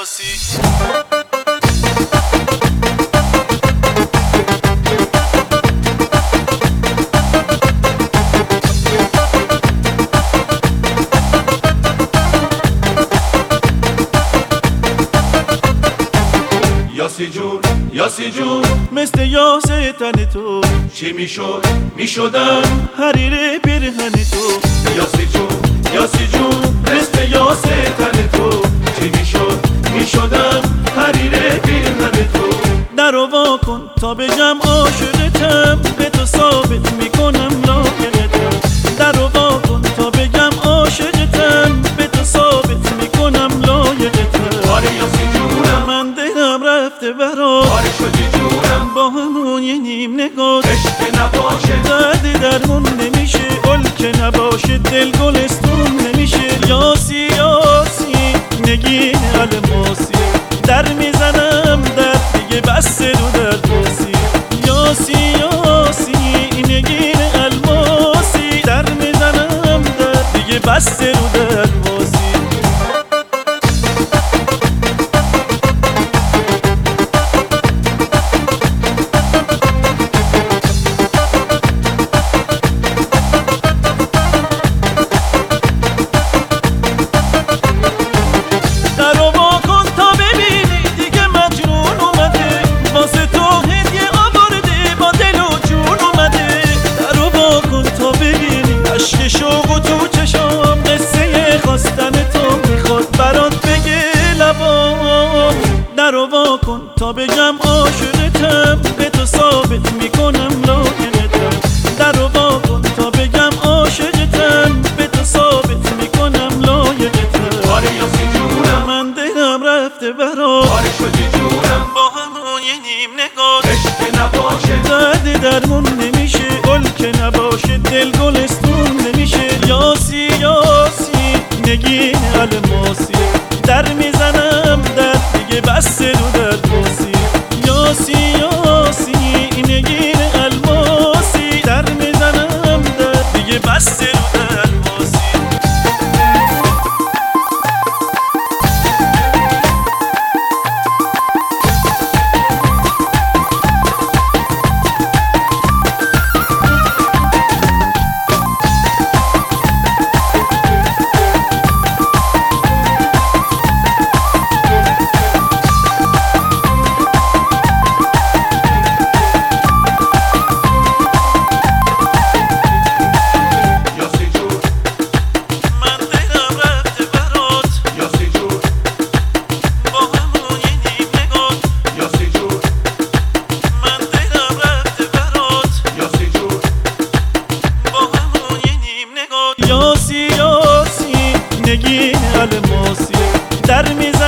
الماسی. یاسی جون مثل یاسه تن تو چی میشدم حریر پیرهن تو. یاسی جون مثل یاسه تن تو چی میشدم حریر پیرهن تو. درو وا کن تا بگم عاشقتم، به تو ثابت میکنم لاغرتم. درو وا کن تا بگم عاشقتم، به تو ثابت میکنم لایقتم. آره یاسی جونم من دلم رفته برات، آره شدی جونم با همون یه نیم نگاه. عشق نباشه درد درمون نمیشه، گل که نباشه دل گلستون نمیشه. یاسی نگین الماسی، در میزنم در دیگه بس رو در باسی. یاسی نگین الماسی، در میزنم در دیگه بس رو در باسی. شوق و تو چشام قصه خواستن تو میخواد برات بگه لبام. درو وا کن تا بگم عاشقتم، به تو ثابت میکنم لاغرتم. درو وا کن تا بگم عاشقتم، به تو ثابت میکنم لایقتم. آره یاسی جونم من دلم رفته برات، آره شدی جونم با همون یه نیم نگاه. عشق نباشه درد درمون نمیشه، گل که نباشه دل گلستون نمیشه. یاسی نگین الماسی، در میزنم در دیگه بس رو در باسی. یاسی نگین الماسی، در میزنم در دیگه بس رو در باسی. یاسی نگین الماسی، در میزنم